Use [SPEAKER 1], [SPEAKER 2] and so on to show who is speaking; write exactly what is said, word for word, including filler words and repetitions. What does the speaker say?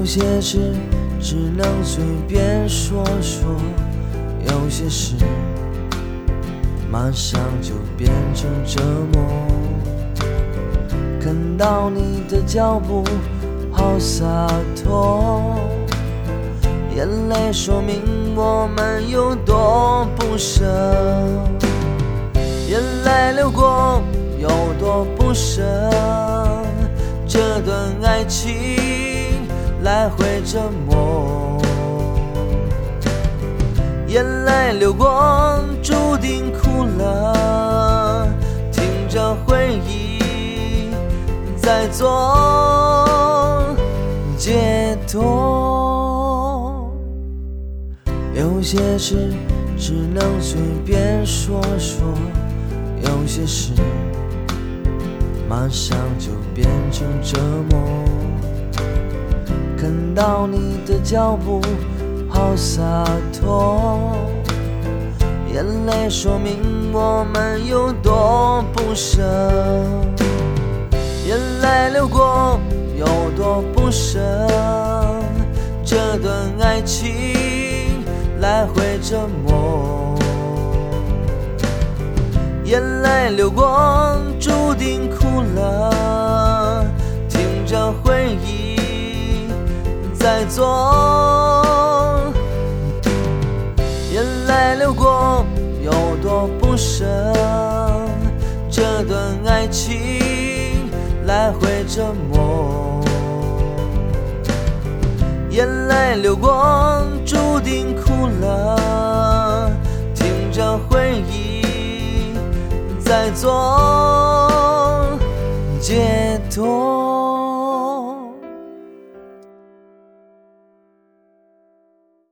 [SPEAKER 1] 有些事只能随便说说，有些事马上就变成折磨。看到你的脚步好洒脱，眼泪说明我们有多不舍，眼泪流过有多不舍，这段爱情来回折磨。眼泪流过注定哭了，听着回忆在做解脱。有些事只能随便说说，有些事马上就变成折磨。看到你的脚步好洒脱，眼泪说明我们有多不舍，眼泪流过有多不舍，这段爱情来回折磨。眼泪流过注定哭了，听着回忆在做。眼泪流过有多不舍，这段爱情来回折磨。眼泪流过注定哭了，听着回忆在做解脱。